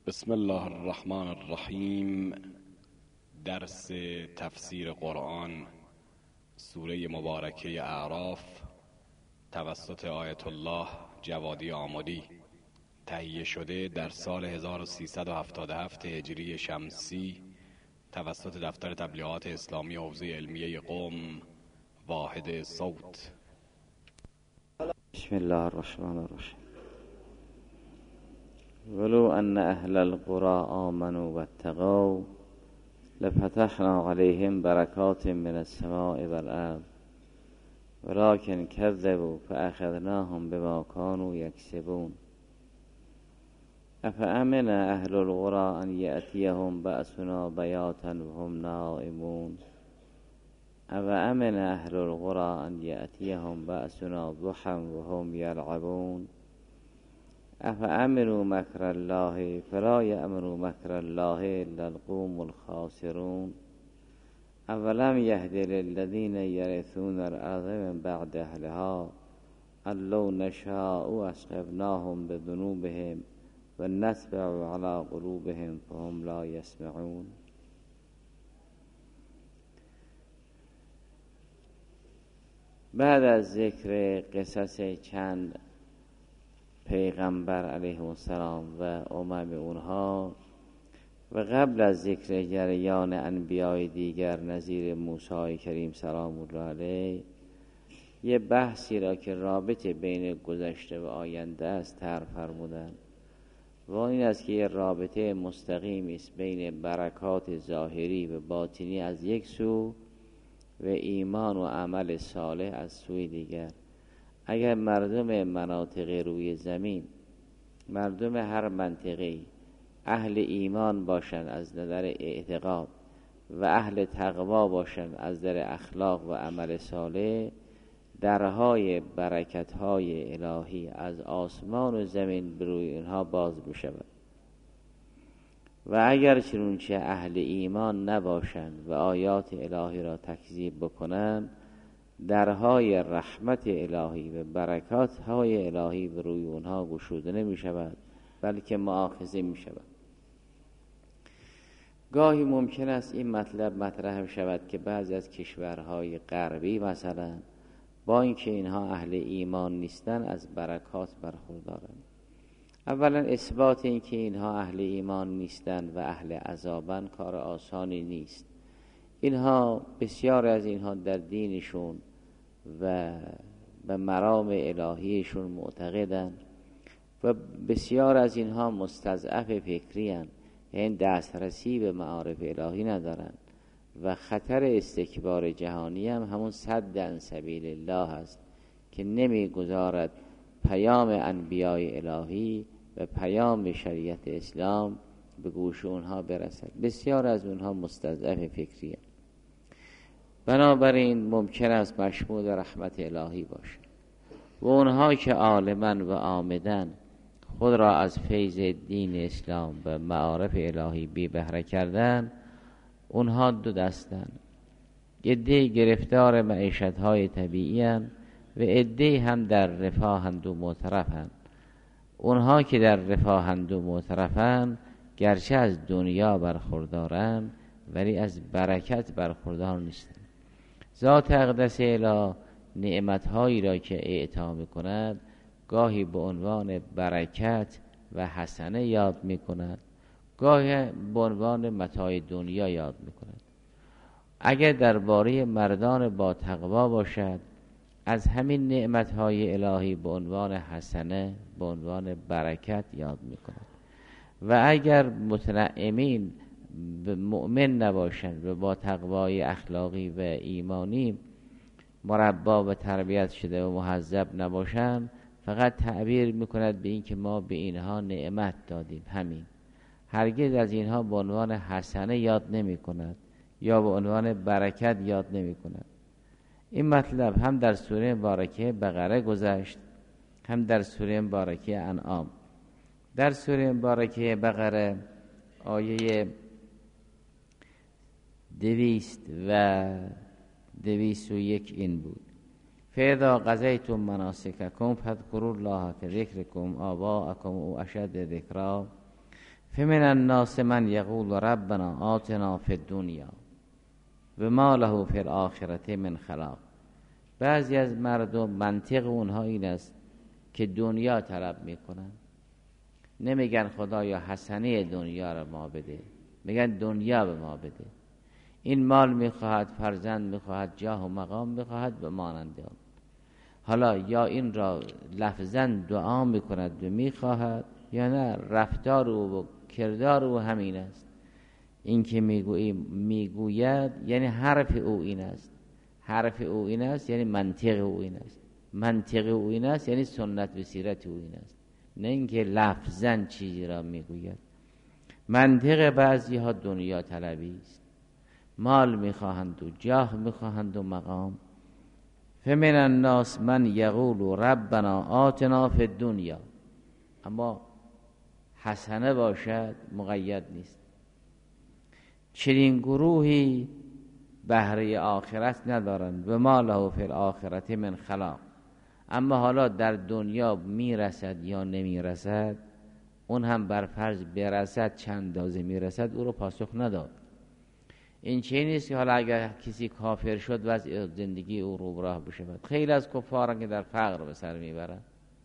بسم الله الرحمن الرحیم. درس تفسیر قرآن سوره مبارکه اعراف توسط آیت الله جوادی آمدی تهیه شده در سال 1377 هجری شمسی توسط دفتر تبلیغات اسلامی حوزه علمیه قم واحد صوت. بسم الله الرحمن الرحیم. ولو ان اهل القرى آمنوا واتقوا لفتحنا عليهم بركات من السماء والارض ولكن كذبوا فاخذناهم بما كانوا يكسبون. افامن اهل القرى ان ياتيهم بأسنا بياتا وهم نائمون افامن اهل القرى ان ياتيهم بأسنا ضحى وهم يلعبون افامنوا مكر الله فلا يأمن مكر الله الا القوم الخاسرون. اولم يهد للذين يرثون الارض من بعد اهلها ان لو نشاء اسقبناهم بذنوبهم ونتبع على قلوبهم فهم لا يسمعون. بعد از ذکر قصص چند پیغمبر علیه السلام و امم اونها و قبل از ذکر جریان انبیاء دیگر نظیر موسی کریم سلام الله علیه، یه بحثی را که رابطه بین گذشته و آینده است طرح فرمودند و این است که یه رابطه مستقیمی است بین برکات ظاهری و باطنی از یک سو و ایمان و عمل صالح از سوی دیگر. اگر مردم مناطق روی زمین، مردم هر منطقه اهل ایمان باشند از نظر اعتقاد و اهل تقوا باشند از نظر اخلاق و عمل صالح، درهای برکت‌های الهی از آسمان و زمین بر روی اینها باز می‌شود. و اگر چنانچه اهل ایمان نباشند و آیات الهی را تکذیب بکنند، درهای رحمت الهی و برکات های الهی به روی اونها گشوده نمی شود بلکه مؤاخذه می شود. گاهی ممکن است این مطلب مطرح شود که بعضی از کشورهای غربی مثلا با اینکه اینها اهل ایمان نیستن از برکات برخوردارند. اولا اثبات این که اینها اهل ایمان نیستن و اهل عذابن کار آسانی نیست. اینها بسیار از اینها در دینشون و به مرام الهیشون معتقدن و بسیار از اینها مستضعف فکری هستند، یعنی دسترسی به معارف الهی ندارند و خطر استکبار جهانی هم همون صد عن سبیل الله است که نمیگذارد پیام انبیاء الهی و پیام شریعت اسلام به گوش اونها برسد. بسیار از اونها مستضعف فکری هستند. بنابراین ممکن است مشمول رحمت الهی باشد و اونها که عالمن و عامدن خود را از فیض دین اسلام و معارف الهی بی بهره کردن، اونها دو دستن. عده‌ای گرفتار معیشت‌های طبیعی هستند و عده‌ای هم در رفاهند و معترفند. اونها که در رفاهند و معترفند گرچه از دنیا برخوردارند ولی از برکت برخوردار نیستند. ذات اقدس اله نعمت‌هایی را که اعطا می‌کند گاهی به عنوان برکت و حسنه یاد می‌کند، گاهی به عنوان متاع دنیا یاد می‌کند. اگر درباره مردان با تقوا باشد از همین نعمت‌های الهی به عنوان حسنه، به عنوان برکت یاد می‌کند. و اگر متنعمین مؤمن نباشند و با تقوای اخلاقی و ایمانی مربا و تربیت شده و مهذب نباشند، فقط تعبیر میکند به این که ما به اینها نعمت دادیم، همین. هرگز از اینها به عنوان حسنه یاد نمی کند یا به عنوان برکت یاد نمی کند. این مطلب هم در سوره مبارکه بقره گذشت، هم در سوره مبارکه انعام. در سوره مبارکه بقره آیه 201 این بود: فاذا قضیتم مناسککم فاذکروا الله کذکرکم آباءکم او اشد ذکرا فمن الناس من یقول ربنا آتنا فی الدنیا و ما له فی الاخرة من خلاق. بعضی از مردم منطق اونها این است که دنیا طلب میکنن، نمیگن خدایا حسنه دنیا را ما بده، میگن دنیا به ما بده. این مال میخواهد، فرزند میخواهد، جاه و مقام میخواهد و مانند آن. حالا یا این را لفظاً دعا میکند و میخواهد، یا نه رفتار او و کردار او همین است. این که میگوید یعنی حرف او این است، حرف او این است یعنی منطق او این است، منطق او این است یعنی سنت و سیرت او این است، نه اینکه لفظاً چیزی را میگوید. منطق بعضی ها دنیا طلبی است، مال میخواهند و جاه میخواهند و مقام. فمن الناس من یقول ربنا آتنا فی الدنیا، اما حسنه باشد مقید نیست. چنین گروهی بهره آخرت ندارند و ما له فی الاخرة من خلاق. اما حالا در دنیا میرسد یا نمیرسد، اون هم بر فرض برسد چند اندازه میرسد، او رو پاسخ نداد. این چه نیست که حالا اگر کسی کافر شد وضع زندگی او رو راه بشود. خیلی از کفاران که در فقر به سر میبرند،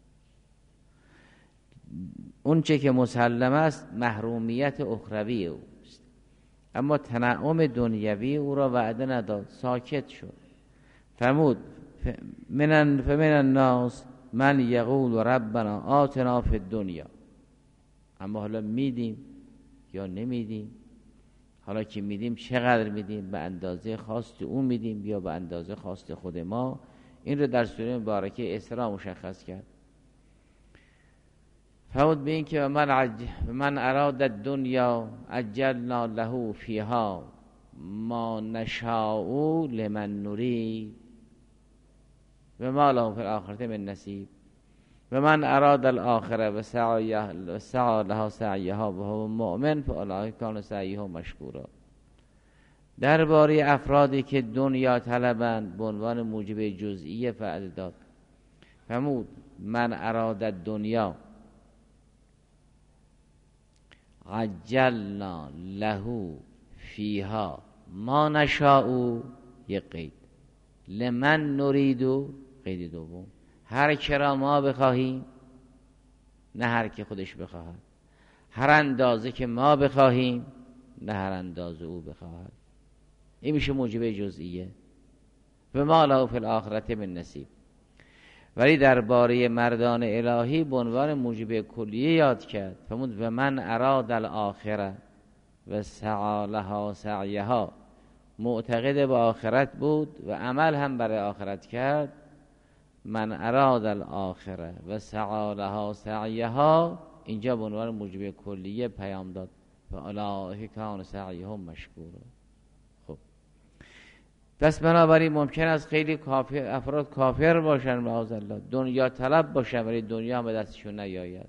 اون چه که مسلم است محرومیت اخروی اوست، اما تنعم دنیوی او را وعده نداد، ساکت شد. فرمود فمن الناس من یقول ربنا آتنا فی الدنیا. اما حالا میدیم یا نمیدیم؟ حالا که میدیم چقدر میدیم؟ به اندازه خواست او میدیم یا به اندازه خواست خود ما؟ این رو در سوره مبارکه اسراء مشخص کرد. فرمود به این که من اراد الدنیا عجلنا له فیها ما نشاء لمن نرید و ما له فی الاخرة من نصیب و من اراد الاخره و سعی لها سعیها و هو مؤمن فاولئک کان سعیهم مشکورا. درباره افرادی که دنیا طلبند به عنوان موجب جزئیه فعل داد. فرمود من اراد الدنیا عجلنا له فیها ما نشاء، یک قید، لمن نرید، قید دوم، هر کرا ما بخواهیم، نه هر که خودش بخواهد، هر اندازه که ما بخواهیم، نه هر اندازه او بخواهد. این میشه موجب جزئیه. و ما له فی الاخرة من نصیب. ولی درباره مردان الهی به عنوان موجب کلیه یاد کرد. فرمود و من اراد الاخره و سعی لها سعیها، معتقد به آخرت بود و عمل هم برای آخرت کرد. من اراد الاخره و سعی لها سعیها، اینجا به عنوان موجب کلیه پیام داد فاولئک کان سعیهم مشکورا. خب پس بنابراین ممکن است خیلی افراد کافر باشن معاذالله، دنیا طلب باشن، ولی دنیا به دستشون نیاید.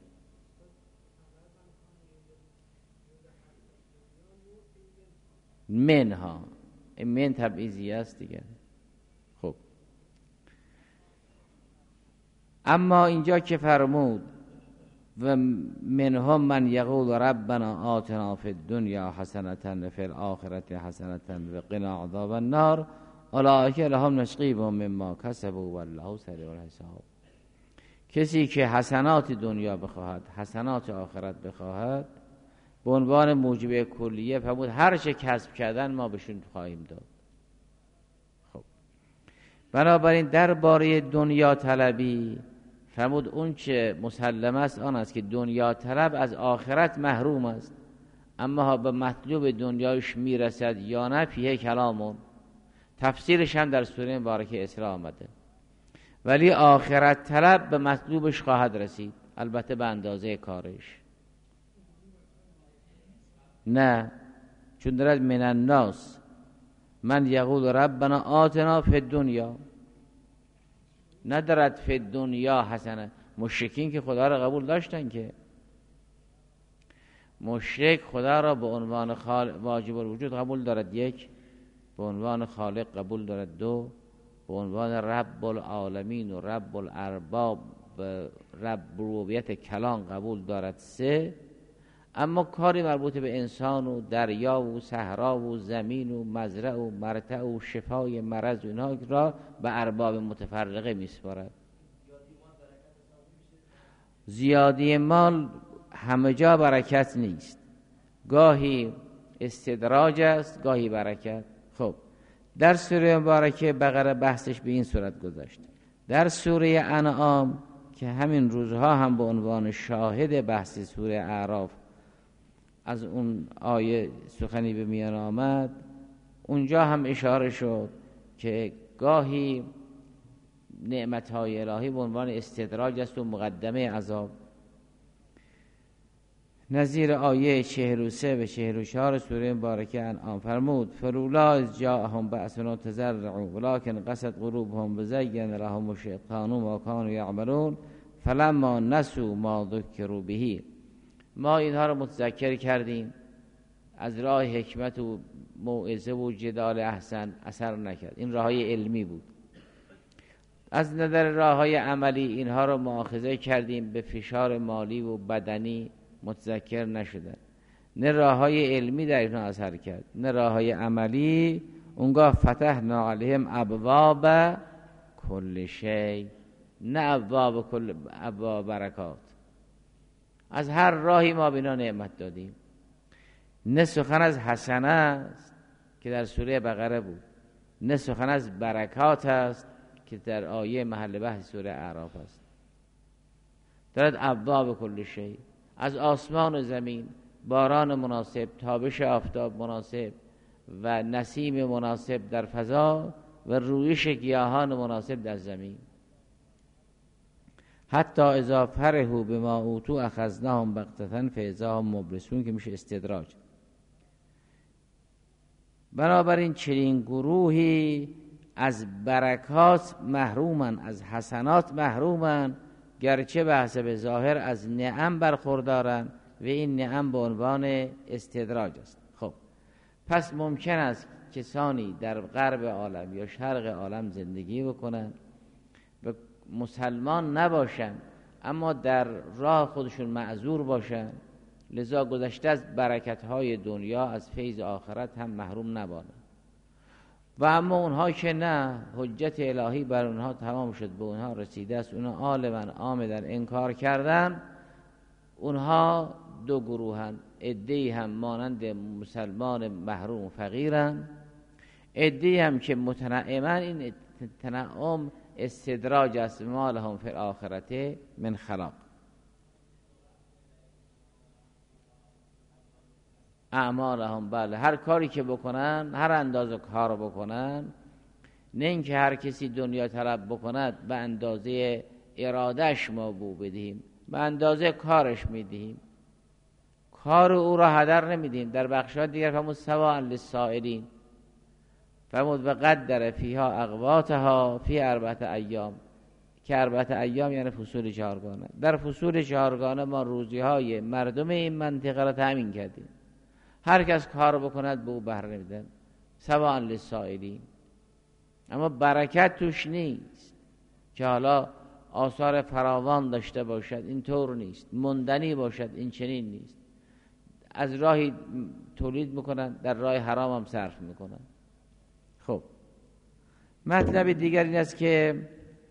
منها، این من تبعیضی است دیگه. خب اما اینجا که فرمود و منهم من یقول ربنا آتنا فی الدنیا حسنة و فی الاخرة حسنة و قنا عذاب النار اولئک لهم نصیب مما کسبوا والله سریع الحساب. کسی که حسنات دنیا بخواهد، حسنات آخرت بخواهد، به عنوان موجب کلیه فرمود هر چه کسب کردن ما بهشون خواهیم داد. خب بنابراین درباره دنیا طلبی فرمود اون چه مسلم است آن است که دنیا طلب از آخرت محروم است، اما به مطلوب دنیایش میرسد یا نه فیه کلامون، تفسیرش هم در سوره مبارکه اسراء آمده. ولی آخرت طلب به مطلوبش خواهد رسید، البته به اندازه کارش. نه، چون دارد من الناس من یقول ربنا آتنا فی الدنیا، ندارد فی الدنیا حسنه. مشرکین که خدا را قبول داشتن، که مشرک خدا را به عنوان واجب الوجود قبول دارد، یک، به عنوان خالق قبول دارد، دو، به عنوان رب العالمین و رب الارباب و رب ربوبیت کلان قبول دارد، سه، اما کاری مربوط به انسان و دریا و صحرا و زمین و مزرع و مرتع و شفای مرض و اینها را به ارباب متفرقه میسپارد. زیادی مال همه جا برکت نیست، گاهی استدراج است، گاهی برکت. خب در سوره مبارکه بقره بحثش به این صورت گذاشت. در سوره انعام که همین روزها هم به عنوان شاهد بحث سوره اعراف از اون آیه سخنی به میان آمد، اونجا هم اشاره شد که گاهی نعمتهای الهی به عنوان استدراج است و مقدمه عذاب. نظیر آیه 43 و 44 سوره مبارکه انعام فرمود فلولا از جاءهم بأسنا تضرعوا ولكن قست قلوبهم وزين لهم الشیطان ما كانوا يعملون فلما نسوا ما ذکروا به. ما اینها رو متذکر کردیم، از راه حکمت و موعظه و جدال احسن اثر نکرد. این راههای علمی بود. از نظر راههای عملی اینها رو مؤاخذه کردیم، به فشار مالی و بدنی متذکر نشدن. نه راههای علمی در اینها اثر کرد نه راههای عملی. اونگاه فتحنا علیهم ابواب کل شیء، نه ابواب برکات. از هر راهی ما بینا نعمت دادیم. نه سخن از حسنه است که در سوره بقره بود، نه سخن از برکات است که در آیه محل بحث سوره اعراف است. دارد ابواب کل شیء، از آسمان و زمین باران مناسب، تابش آفتاب مناسب و نسیم مناسب در فضا و رویش گیاهان مناسب در زمین. حتی اذا فرحوا بما اوتوا اخذناهم بغتة فاذا هم مبلسون، که میشه استدراج. بنابراین چنین گروهی از برکات محرومن، از حسنات محرومن، گرچه به حسب ظاهر از نعم برخوردارن و این نعم به عنوان استدراج است. خب پس ممکن است کسانی در غرب عالم یا شرق عالم زندگی بکنن و مسلمان نباشن، اما در راه خودشون معذور باشن، لذا گذشته از برکت‌های دنیا از فیض آخرت هم محروم نباشن. و اما اونها که نه، حجت الهی بر اونها تمام شد، به اونها رسیده است، اونها عالماً عامداً انکار کردن، اونها دو گروهن. عده‌ای هم مانند مسلمان محروم و فقیرن، عده‌ای هم که متنعمن. این تنعم استدراج است، ما لهم فی الآخرة من خلاق. اعمالهم، بله، هر کاری که بکنن، هر اندازه کار بکنن، نه اینکه هر کسی دنیا طلب بکند به اندازه ارادش ما بو بدهیم، به اندازه کارش میدهیم، کار او را هدر نمیدیم. در بخشات دیگر فرمود سواء للسائلین، فرمود و قدر فیها اقواتها فی 4 ایام، که 4 ایام یعنی فصول 4گانه. در فصول 4گانه ما روزی های مردم این منطقه را تامین کردیم، هر کس کار بکند به او بهره نمیدن، سواء للسائلین. اما برکت توش نیست که حالا آثار فراوان داشته باشد، این طور نیست. مندنی باشد، این چنین نیست. از راهی تولید میکنن، در راه حرام هم صرف میکنن. خب مطلب دیگر این است که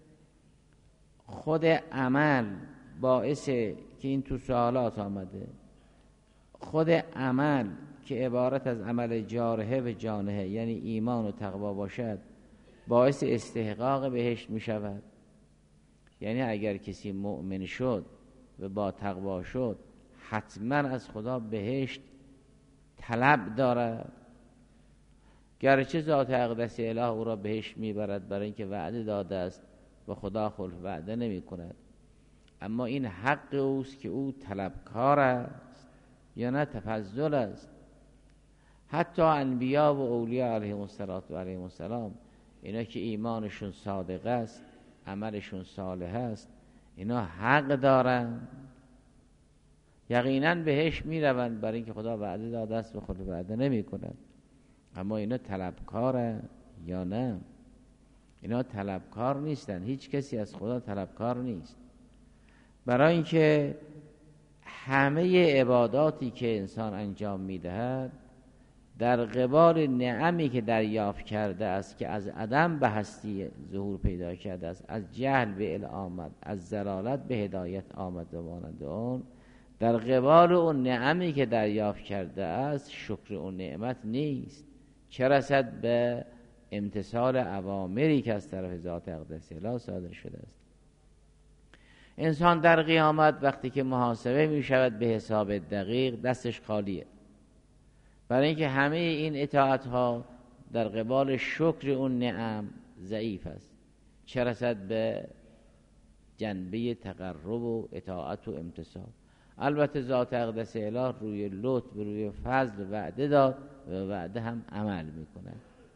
خود عمل باعث، که این تو سوالات آمده، خود عمل که عبارت از عمل جارحه و جانحه یعنی ایمان و تقوا باشد، باعث استحقاق بهشت می شود. یعنی اگر کسی مؤمن شد و با تقوا شد، حتما از خدا بهشت طلب دارد، گرچه ذات اقدس اله او را بهشت میبرد، برای اینکه وعده داده است و خدا خلف وعده نمی کند. اما این حق اوست که او طلبکار است یا نه تفضل است. حتی انبیا و اولیاء علیهم السلام اینا که ایمانشون صادق است، عملشون صالح است، اینا حق دارن، یقینا بهش میروند، برای اینکه خدا وعده داده است و خود وعده نمی کند. اما اینا طلبکارن یا نه؟ اینا طلبکار نیستن. هیچ کسی از خدا طلبکار نیست، برای اینکه همه عباداتی که انسان انجام میدهد در قبال نعمی که دریافت کرده است که از عدم به هستی ظهور پیدا کرده است، از جهل به علم آمد، از ضلالت به هدایت آمد و مانند اون، در قبال اون نعمی که دریافت کرده است شکر اون نعمت نیست، چه رسد به امتثال اوامری که از طرف ذات اقدس الهی صادر شده است. انسان در قیامت وقتی که محاسبه می شود به حساب دقیق دستش خالیه، برای اینکه همه این اطاعت ها در قبال شکر اون نعم ضعیف است، چه رسد به جنبه تقرب و اطاعت و امتثال. البته ذات اقدس الهی روی لطف روی فضل وعده داد و وعده هم عمل میکنه.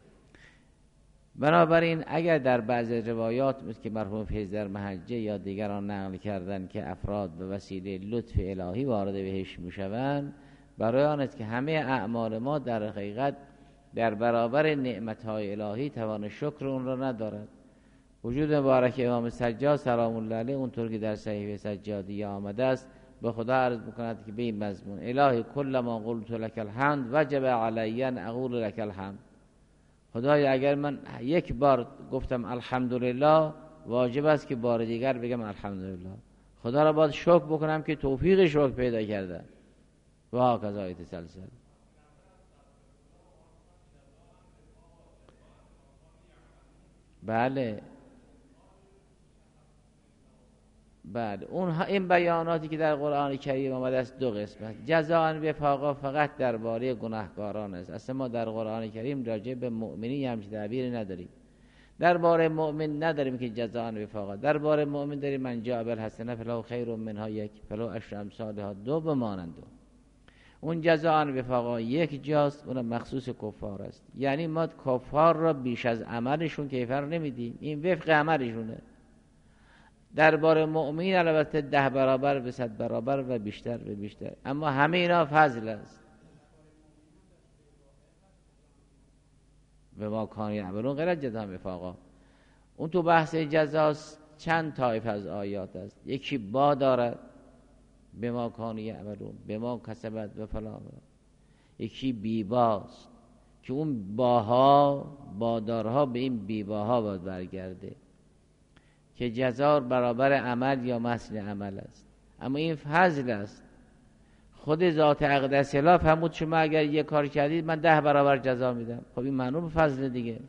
بنابراین اگر در بعض روایات مثل که مرحوم فیض در محجه یا دیگران نقل کردن که افراد به وسیله لطف الهی وارد بهشت میشوند، برای آن است که همه اعمال ما در حقیقت در برابر نعمتهای الهی توان شکر اون را ندارد. وجود مبارک امام سجاد سلام الله علیه اونطور که در صحیفه سجادیه آمده است به خدا عرض میکند که به این مضمون: الهی کل ما قلت لك الحمد وجب علی ان اقول لك الحمد. خدای اگر من یک بار گفتم الحمدلله، واجب است که بار دیگر بگم الحمدلله. خدا را باید شکر بکنم که توفیق شکر پیدا کرده. و هاکذا یتسلسل. بله این بیاناتی که در قرآن کریم آمده است دو قسمت. جزاء وفاقا فقط درباره گناهکاران است. اصلا ما در قرآن کریم راجع به مؤمنی همچین تعبیری نداریم. درباره مؤمن نداریم که جزاء وفاقا. درباره مؤمن داریم من جاء بالحسنه فله خیر منها یک فله عشر امثالها دو بمانند دو. اون جزاء وفاقا یک جاست، اون مخصوص کفار است. یعنی ما کفار را بیش از عملشون کیفر نمیدیم، این وفق عملشونه. درباره مؤمن البته 10 برابر به 100 برابر و بیشتر و بیشتر، اما همه اینا فضل است. به ما کانوا یعملون غیر جزاء وفاقا. اون تو بحث جزا چند طایفه از آیات است. یکی با دارد به ما کانوا یعملون، به ما کسبت و فلان. یکی بیباست که اون باها بادارها به این بیباها باید برگرده که جزا برابر عمل یا مثل عمل است. اما این فضل است. خود ذات اقدس الهی فرمود شما اگر یک کار کردید من 10 برابر جزا میدم. خب این معلوم فضل دیگه.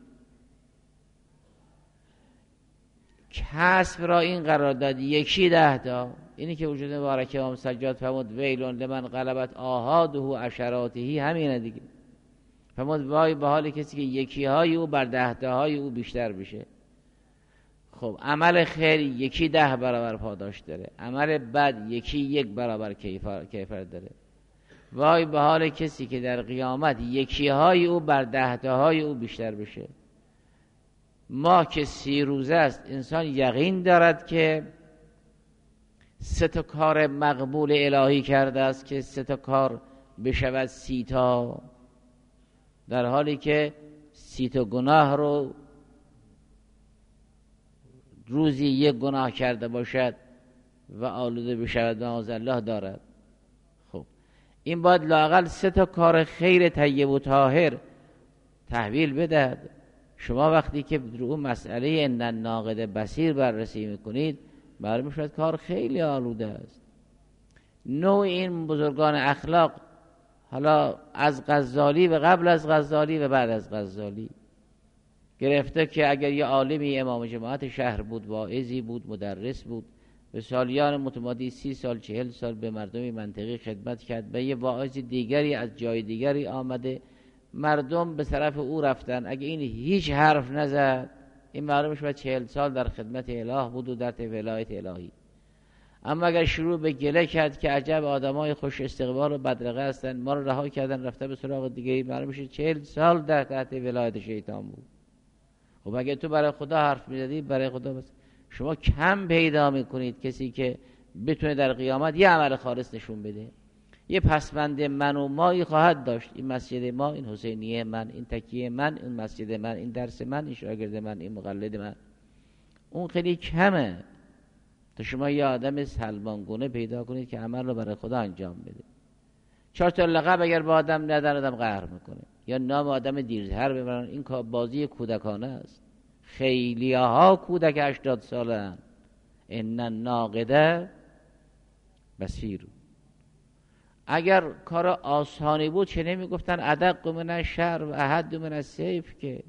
کسب را این قرار داد یکی 10 تا. اینی که وجود مبارک امام سجاد فرمود ویلون لمن غلبت آحاده عشراته، همینه دیگه. فرمود وای به حال کسی که یکی های او بر 10 تاهای او بیشتر بشه. خب عمل خیر یکی 10 برابر پاداش داره، عمل بد یکی 1 برابر کیفر داره. وای به حال کسی که در قیامت یکی های او بر 10 تاهای او بیشتر بشه. ما که 30 روزه است انسان یقین دارد که 3 تا کار مقبول الهی کرده است که 3 تا کار بشود 30 تا، در حالی که 30 تا گناه رو روزی 1 گناه کرده باشد و آلوده بشود معاذالله دارد. خب این باید لااقل 3 تا کار خیر طیب و طاهر تحویل بدهد. شما وقتی که رو مسئله ان الناقد بصیر بررسی میکنید معلوم میشود کار خیلی آلوده است. نوع این بزرگان اخلاق، حالا از غزالی و قبل از غزالی و بعد از غزالی گرفته که اگر یه عالمی امام جماعت شهر بود، واعظی بود، مدرس بود، به سالیان متمادی 30 سال 40 سال به مردم منطقی خدمت کرد، و یه واعظ دیگری از جای دیگری آمده، مردم به طرف او رفتن، اگه این هیچ حرف نزد این معلوم شد 40 سال در خدمت اله بود و در ولایت الهی. اما اگر شروع به گله کرد که عجب آدمای خوش استقبال و بدرقه هستن، ما رو رها کردن رفته به سراغ دیگری، معلوم شد 40 سال در تحت ولایت شیطان بود. خب اگه تو برای خدا حرف میزدی برای خدا بس. شما کم پیدا میکنید کسی که بتونه در قیامت یه عمل خالص نشون بده. یه پسوند من و مایی خواهد داشت، این مسجد ما، این حسینیه من، این تکیه من، این مسجد من، این درس من، این شاگرد من، این مقلد من. اون خیلی کمه تا شما یه آدم سلمانگونه پیدا کنید که عمل رو برای خدا انجام بده. 4 تا لقب اگر با آدم ندن آدم قهر میکنه، یا نام آدم دیرتر ببرن. این بازی کودکانه است. خیلی ها کودک 80 ساله هن. ان الناقده بصیر. اگر کار آسانی بود چه نمیگفتن ادق من الشعر و احد من السیف؟ که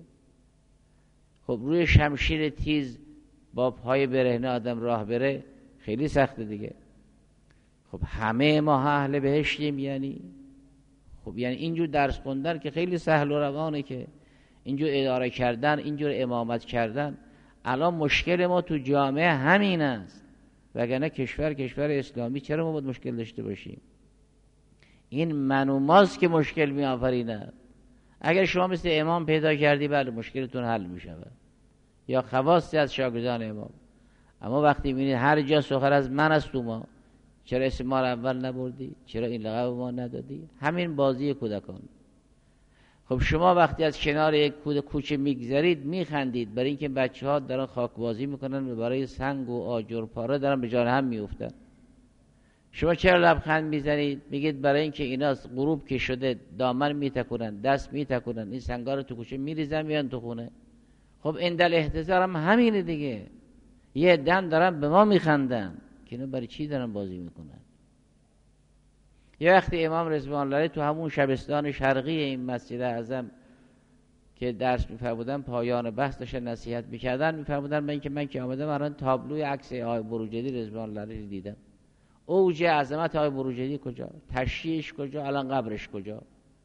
خب روی شمشیر تیز با پای برهنه آدم راه بره خیلی سخته دیگه. خب همه ما اهل بهشتیم یعنی؟ خب یعنی اینجور درس خوندن که خیلی سهل و روانه، که اینجور اداره کردن، اینجور امامت کردن. الان مشکل ما تو جامعه همین است، وگرنه کشور اسلامی چرا ما باید مشکل داشته باشیم؟ این من و ماست که مشکل می آفرینه. اگر شما مثل امام پیدا کردی بله مشکلتون حل می شود، یا خواصی از شاگردان امام. اما وقتی میبینید هر جا سخن از من است، تو ما چرا اسم ما رو اول نبردی؟ چرا این لقب ما ندادی؟ همین بازی کودکان. خب شما وقتی از کنار یک کوچه میگذرید میخندید برای اینکه بچه‌ها دارن خاک بازی میکنن و برای سنگ و آجر پاره دارن به جان هم میافتن. شما چرا لبخند میزنید؟ میگید برای اینکه اینا غروب که شده دامن میتکونن، دست میتکونن، این سنگا رو تو کوچه میریزن میان تو خونه. خب اندل احتضار هم همینه دیگه. یه دم دارن به ما میخندن که اینا برای چی دارن بازی میکنن. یه وقتی امام رضوان الله تو همون شبستان شرقی این مسجد اعظم که درس میفرمودن، پایان بحث داشتن نصیحت میکردن، میفرمودن من که آمدم الان تابلوی عکس آقای بروجردی رضوان الله رو دیدم. اوج عظمت آقای بروجردی کجا؟ تشییعش کجا؟ الان قبرش کجا؟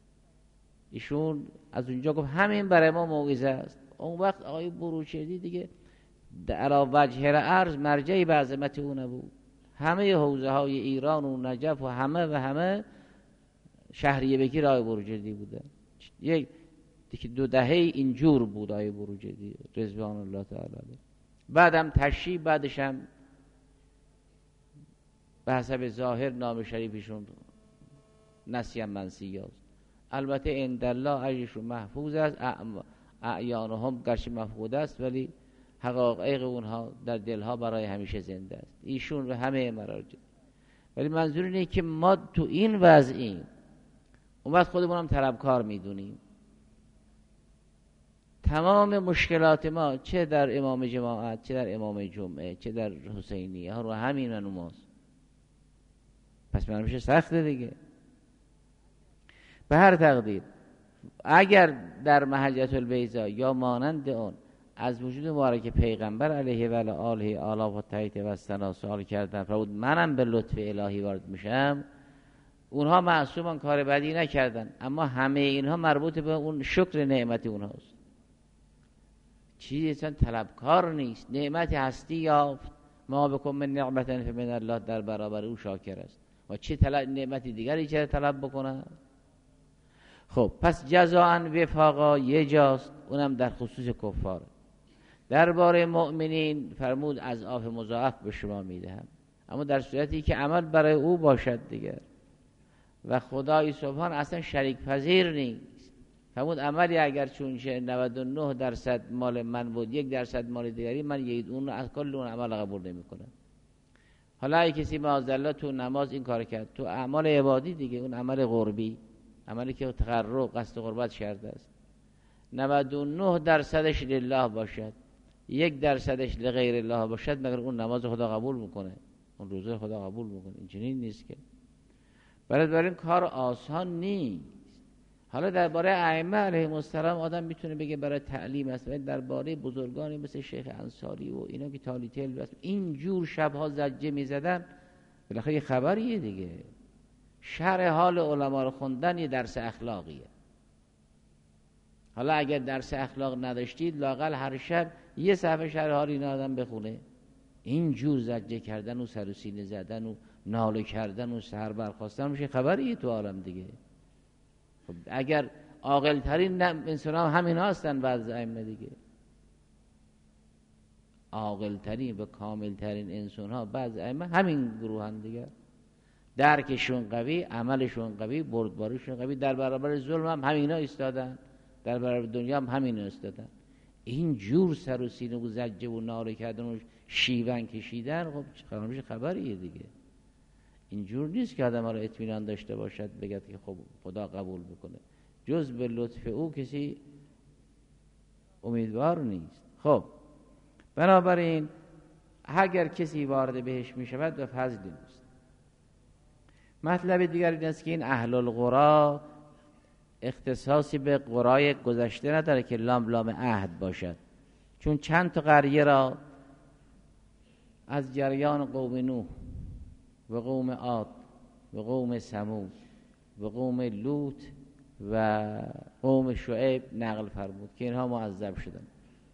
ایشون از اونجا گفت همین برای ما موعظه است. اون وقت آقای بروجردی دیگه در وجه الارض مرجعی به عظمت او نبود. همه حوزه های ایران و نجف و همه شهریه بگیر آقای بروجردی بوده. یک 2 دهه اینجور بود آقای بروجردی رضوان الله تعالی. بعدم تشییع، بعدش هم به حسب ظاهر نام شریفشون نسیم منسیاست. البته اندالله اجرشون محفوظ است، اعیانهم گرچه مفقود است ولی حقایق اونها در دلها برای همیشه زنده است. ایشون به همه مراجع. ولی منظور اینه که ما تو این وضعیم، اون وقت خودمون هم طلبکار میدونیم. تمام مشکلات ما چه در امام جماعت، چه در امام جمعه، چه در حسینیه ها رو همین من و ماست. پس من میشه سخته دیگه. به هر تقدیر اگر در محجة البیضاء یا مانند اون از وجود مبارک پیغمبر علیه و آله آلاف و تحیط و ثنا سوال کردن، فرمود منم به لطف الهی وارد میشم. اونها معصومان، کار بدی نکردن، اما همه اینها مربوط به اون شکر نعمت اونهاست. چیزی اصلا طلبکار نیست. نعمتی هستی یافت، ما بکن من نعمت فمن الله، در برابر او شاکر است. و چه نعمتی دیگری چه طلب بکنه؟ خب پس جزاء وفاقا یه جاست، اونم در خصوص کفار. درباره مؤمنین فرمود از عاف مضاعف به شما میدهم، اما در صورتی که عمل برای او باشد دیگر. و خدای سبحان اصلا شریک پذیر نیست. فرمود عملی اگر چونشه 99% مال من بود 1% مال دیگری، من اون از کل اون عمل قبول نمیکنم. حالا اگه کسی معاذالله تو نماز این کار کرد، تو اعمال عبادی دیگه، اون عمل قربی، عملی که تقرب قصد قربت کرده است، 99% لله باشد، 1% لغیر الله باشد، مگر اون نماز خدا قبول میکنه، اون روزه خدا قبول میکنه. این چنین نیست که. برای این کار آسان نیست. حالا درباره ائمه علیهم السلام آدم میتونه بگه برای تعلیم است، ولی درباره بزرگانی مثل شیخ انصاری و اینا که تالی تل بس این جور شبها زجه میزدن، بالاخره یه خبریه دیگه. شرح حال علما رو خوندن یه درس اخلاقیه. حالا اگر درس اخلاق نداشتید لااقل هر شب یه صفحه شرح حال این آدم بخونه. این جور زجه کردن و سر و سینه زدن و ناله کردن و سحر برخاستن میشه خبریه تو عالم دیگه. خب اگر عاقل ترین انسان ها همین هستن، بعض ائمه دیگه عاقل ترین و کامل ترین انسان ها بعض ائمه همین گروهن دیگه. درکشون قوی، عملشون قوی، بردباریشون قوی. در برابر ظلم هم همینا ایستادن، در برابر دنیا هم همینا ایستادن. این جور سر و سینه و زجه و ناله کردن و شیون کشیدن، خب خبریه دیگه. اینجور نیست که آدم را اطمینان داشته باشد بگد که خب خدا قبول بکنه. جز به لطف او کسی امیدوار نیست. خب بنابراین اگر کسی وارد بهش می شود به فضل اوست. مطلب دیگر این است که این اهل القری اختصاصی به قرای گذشته نداره که لام عهد باشد، چون چند تا قریه را از جریان قوم نوح و قوم عاد و قوم ثمود و قوم لوط و قوم شعیب نقل فرمود که اینها معذب شدند.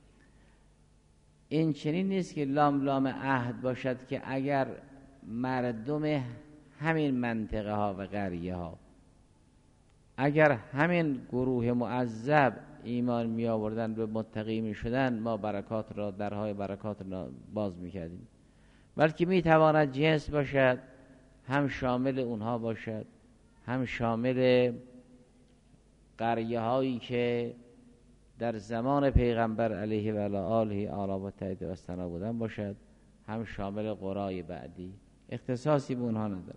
این چنین نیست که لام عهد باشد که اگر مردم همین منطقه ها و قریه ها اگر همین گروه معذب ایمان می آوردن و متقی می شدن، ما برکات را، درهای برکات را باز می کردیم. بلکه می تواند جنس باشد، هم شامل اونها باشد، هم شامل قریه هایی که در زمان پیغمبر علیه و آله آلا و تایید و ثنا بودن باشد، هم شامل قرای بعدی. اختصاصی به اونها نداره.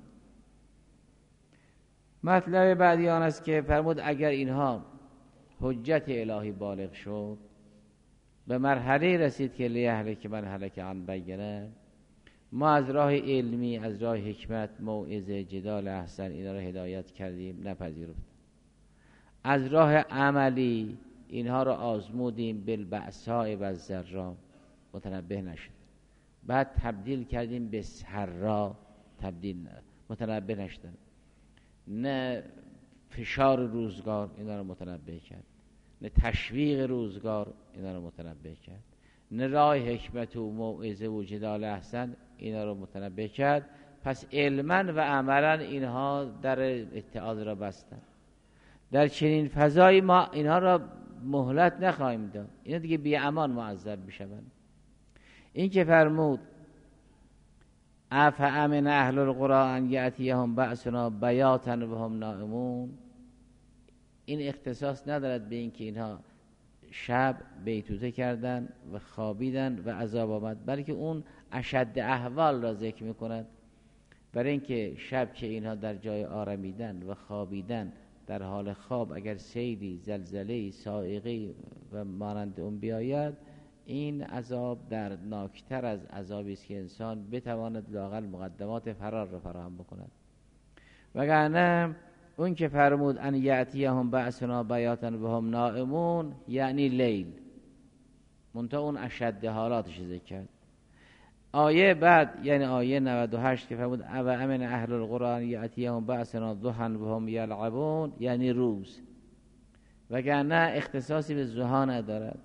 مطلب بعدی آن است که فرمود اگر اینها حجت الهی بالغ شد، به مرحله رسید که لیهلک من هلک عن بینه، ما از راه علمی، از راه حکمت، موعظه، جدال احسن اینا را هدایت کردیم، نپذیرفت. از راه عملی اینها را آزمودیم، بالبأساء و الضراء، متنبه نشد. بعد تبدیل کردیم به سرا، متنبه نشدن. نه فشار روزگار اینا رو متنبه کرد، نه تشویق روزگار اینا رو متنبه کرد، نه راه حکمت و موعظه و جدال احسن اینا رو متنبه کرد. پس علما و عملا اینها در اتعاظ را بستن. در چنین فضایی ما اینها را مهلت نخواهیم داد، اینا دیگه بی امان معذب میشوند. این که فرمود افامن اهل القری ان یأتیهم بأسنا بیاتا و هم نائمون، این اختصاص ندارد به این که اینها شب بیتوته کردن و خوابیدن و عذاب آمد، بلکه اون اشد احوال را ذکر میکند. برای اینکه شب که اینها در جای آرمیدن و خوابیدن، در حال خواب اگر سیلی، زلزله‌ای، صاعقه‌ای و مانند اون بیاید، این عذاب دردناکتر از عذابی است که انسان بتواند لااقل مقدمات فرار را فراهم بکند. وگرنه اون که فرمود ان یأتیهم بأسنا بیاتا و هم نائمون یعنی لیل، منتها اون اشد حالاتش ذکر کرد. آیه بعد یعنی آیه 98 که فرمود او امن اهل القرآن یأتیهم بأسنا ضحی و هم یلعبون یعنی روز، وگرنه اختصاصی به ضحی ندارد.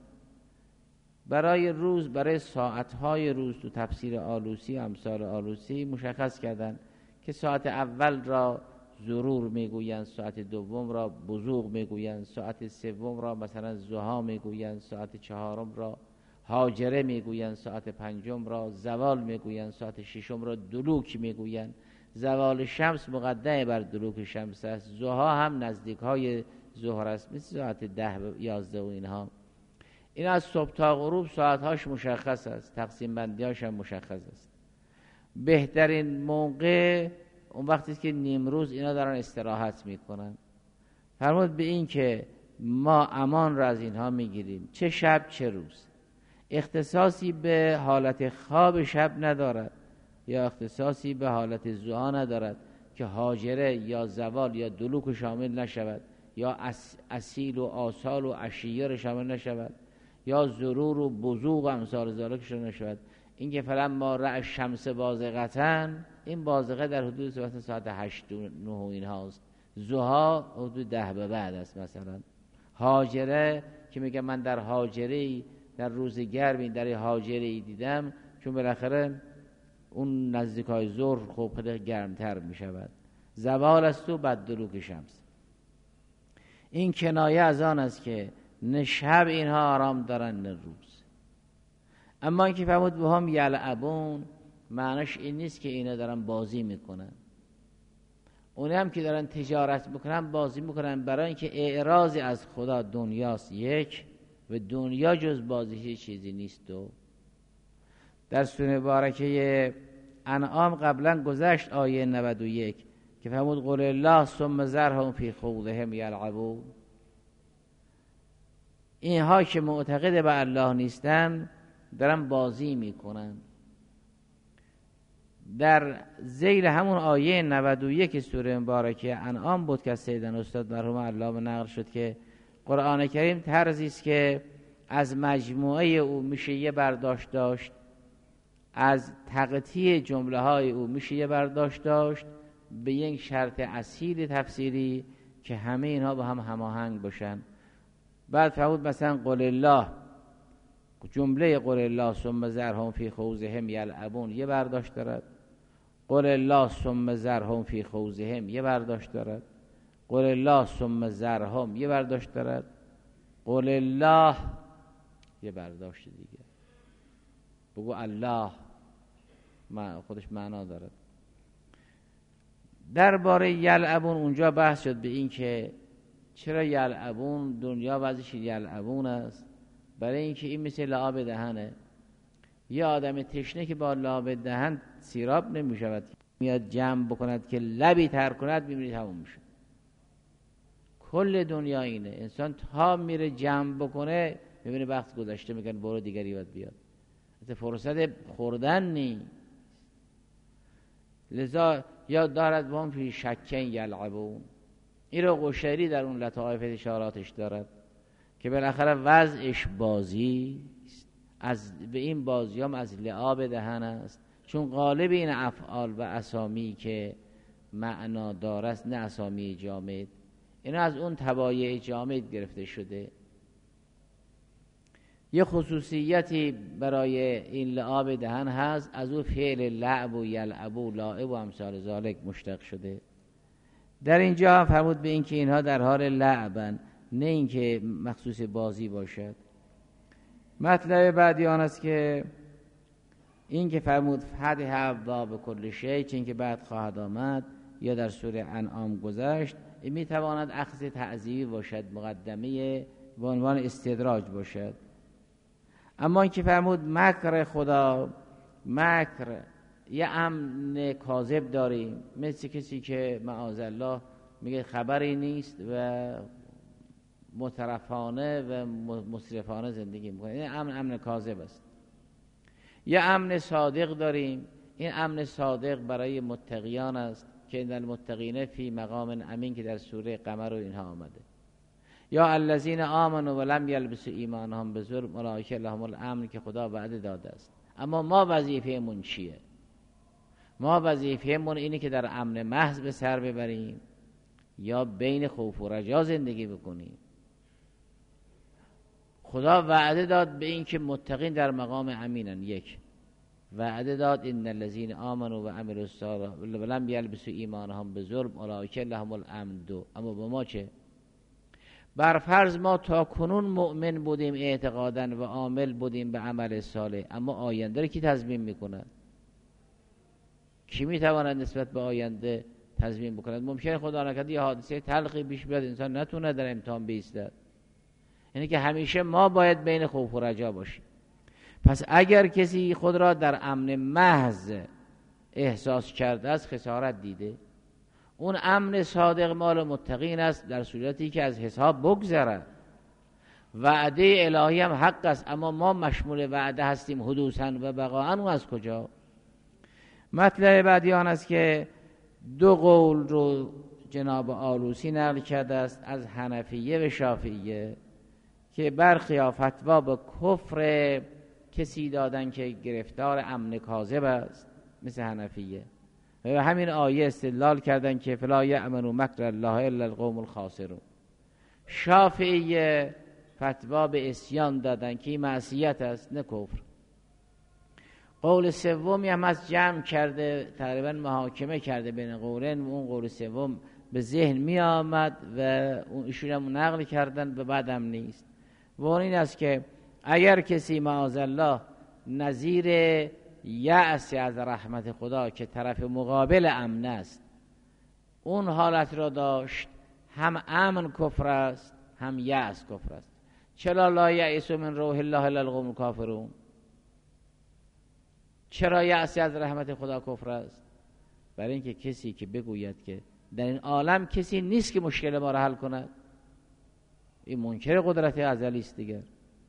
برای روز، برای ساعتهای روز تو تفسیر آلوسی، امثال آلوسی مشخص کردن که ساعت اول را ضرور میگویند، ساعت دوم را بزوغ میگویند، ساعت سوم را مثلا ضحی میگویند، ساعت چهارم را حاجره میگویند، ساعت پنجم را زوال میگویند، ساعت ششم را دلوک میگویند. زوال شمس مقدمه بر دلوک شمس است. ضحی هم نزدیک های ظهر است، مثل ساعت 10 و 11 و اینها. این از صبح تا غروب ساعتهاش مشخص است، تقسیم بندیاش هم مشخص است. بهترین موقع اون وقتی است که نیمروز اینا دارن استراحت میکنن. فرمود به این که ما امان را از اینها میگیریم، چه شب چه روز. اختصاصی به حالت خواب شب ندارد یا اختصاصی به حالت ضحی ندارد که حاجره یا زوال یا دلوک شامل نشود، یا اصیل و آصال و عشیه شامل نشود، یا ضرور و بزوغ و امثال ذالک شامل نشود. این که فلما رأى الشمس بازغة، این بازغه در حدود ساعت 8 و 9 این هاست. ضحی حدود 10 به بعد است. مثلا حاجره که میگه من در حاجره، در روز گرمی در حاجره دیدم، چون بالاخره اون نزدیکای ظهر خوب خیلی گرمتر میشود. زوال است و بعد دلوک شمس. این کنایه از آن است که نه شب اینها آرام دارن نه روز. اما اینکه فرمود به هم یلعبون، معناش این نیست که اینا دارن بازی میکنن. اونی هم که دارن تجارت میکنن بازی میکنن، برای اینکه اعراضی از خدا دنیاست یک، و دنیا جز بازی چیزی نیست. در سوره مبارکه انعام قبلا گذشت آیه 91 که فرمود قل الله ثم ذرهم فی خوضهم یلعبون. اینها که معتقد به الله نیستن دارن بازی میکنن. در ذیل همون آیه 91 سوره مبارکه انعام بود که سیدنا استاد مرحوم علامه نقل شد که قرآن کریم طرزی است که از مجموعه او میشه یه برداشت داشت، از تقطیع جمله های او میشه یه برداشت داشت، به یک شرط اصیل تفسیری که همه اینها با هم هماهنگ باشن. بعد فرمود مثلا قل الله، جمله قل الله ثم ذرهم فی خوضهم یلعبون یه برداشت دارد، قل الله ثم ذرهم فی خوضهم یه برداشت دارد، قل الله ثم ذرهم یه برداشت دارد، قل الله یه برداشت دیگه. بگو الله خودش معنا دارد. درباره یلعبون اونجا بحث شد به این که چرا یلعبون دنیا وضعش یلعبون است. برای اینکه این مثل لعاب دهنه. یه آدم تشنه که با لعاب دهن سیراب نمی شود، میاد جمع بکند که لبی تر کند میبینید همون میشه. کل دنیا اینه، انسان تا میره جمع بکنه میبینه وقت گذشته، میگن برو دیگری باید بیاد، فرصت خوردن نیست. لذا یاد دارد با هم فی شکن یلعبون. این رو قشیری در اون لطائف اشاراتش دارد که بالاخره وضعش بازی است. به این بازی هم از لعاب دهن است، چون غالب این افعال و اسامی که معنا دارست نه اسامی جامد، اینا از اون تبایع جامد گرفته شده. یه خصوصیتی برای این لعاب دهن هست، از اون فعل لعب و یلعب و لاعب و امثال ذالک مشتق شده. در اینجا هم فرمود به این که اینها در حال لعبن، نه اینکه مخصوص بازی باشد. مطلب بعدی آن است که این که فرمود فتح ابواب کل شیء، چون که بعد خواهد آمد یا در سوره انعام گذشت، می تواند اخذ تعزیری باشد، مقدمه به عنوان استدراج باشد. اما این که فرمود مکر خدا، مکر یه امن کاذب داریم، مثل کسی که معاذالله میگه خبری نیست و مترفانه و مسرفانه زندگی میکنه. این امن کاذب است. یه امن صادق داریم، این امن صادق برای متقیان است که ان المتقین فی مقام امین که در سوره قمر و اینها آمده. یا الذین آمنوا ولم یلبسوا ایمانهم بظلم اولئک لهم الامن که خدا وعده داده است. اما ما وظیفه‌مون چیه؟ ما وظیفه‌مون اینه که در امن محض به سر ببریم یا بین خوف و رجا زندگی بکنیم. خدا وعده داد به این که متقین در مقام امینن. یک وعده داد ان الذین آمنوا و عملوا الصالحات ولم یلبسوا ایمانهم بظلم اولئک لهم الامن. دو اما با ما چه؟ بر فرض ما تا کنون مؤمن بودیم اعتقادا و عامل بودیم به عمل صالح، اما آینده رو کی تضمین میکند؟ کی میتواند نسبت به آینده تضمین بکند؟ ممکنه خدا نکرده یه حادثه تلخی پیش بیاد انسان نتونه در امتحان بایستد. یعنی که همیشه ما باید بین خوف و رجا باشیم. پس اگر کسی خود را در امن محض احساس کرده است خسارت دیده. اون امن صادق مال متقین است در صورتی که از حساب بگذرد. وعده الهی هم حق است، اما ما مشمول وعده هستیم حدوثاً و بقاءً. و از کجا؟ مطلب بعدی آن است که دو قول رو جناب آلوسی نقل کرده است از حنفیه و شافعیه که برخی فتوا به کفر کسی دادن که گرفتار امن کاذب است مثل حنفیه، و همین آیه استدلال کردن که فلا یأمن مکر الله الا القوم الخاسرون. شافعیه فتوا به عصیان دادن که این معصیت است نه کفر. قول سومی هم از جمع کرده، تقریبا محاکمه کرده بین قولین، و اون قول سوم به ذهن می آمد و ایشون هم نقل کردن و بعدم نیست. و اون این است که اگر کسی معاذالله نظیر یأس از رحمت خدا که طرف مقابل امن است اون حالت را داشت، هم امن کفر است هم یأس کفر است. چرا لا یأس من روح الله الا القوم الکافرون؟ چرا یأس از رحمت خدا کفر است؟ برای اینکه کسی که بگوید که در این عالم کسی نیست که مشکل ما را حل کند، این منکر قدرت ازلی است دیگر.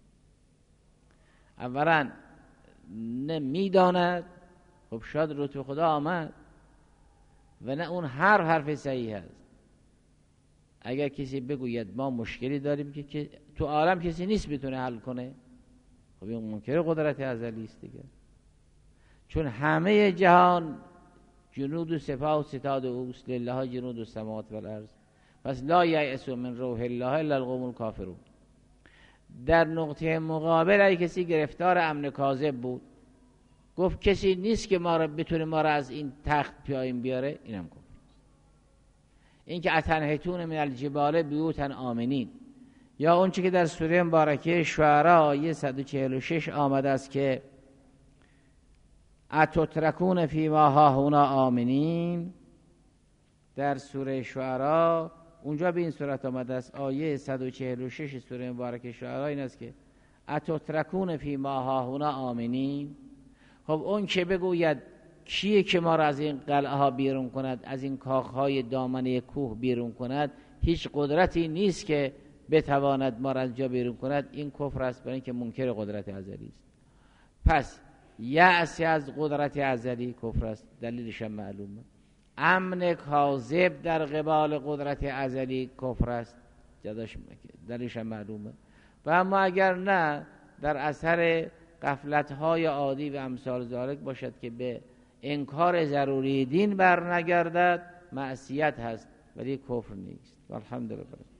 اولا نمیداند، خب شاید لطف خدا آمد، و نه اون حرف صحیح است. اگر کسی بگوید ما مشکلی داریم که تو عالم کسی نیست بتونه حل کنه، خب این منکر قدرت ازلی است دیگر. چون همه جهان جنود و سپاه و ستاد اوست، لله جنود السماوات و الارض، پس لا ییأس من روح الله الا القوم الکافرون. در نقطه مقابل ای کسی گرفتار امن کاذب بود، گفت کسی نیست که بتونه ما را از این تخت پایین بیاره، اینم گفت. این که اتنحتون من الجبال بیوتا آمنین، یا اون چی که در سوره مبارکه شعراء آیه 146 آمده است که اتترکون فی ما هاهنا آمنین، در سوره شعراء اونجا به این صورت آمده است. آیه 146 سوره مبارکه شعراء این است که اتترکون فی ما هاهنا آمنین. خب اون که بگوید کیه که ما را از این قلعه ها بیرون کند، از این کاخهای دامنه کوه بیرون کند، هیچ قدرتی نیست که بتواند ما را از جا بیرون کند، این کفر است، برای اینکه منکر قدرت ازلی است. پس یأس از قدرت ازلی کفر است، دلیلش هم معلومه. امن کاذب در قبال قدرت ازلی کفر است، دلیلش هم معلومه. و اما اگر نه در اثر غفلت‌های عادی و امثال ذالک باشد که به انکار ضروری دین بر نگردد، معصیت هست ولی کفر نیست. الحمدلله.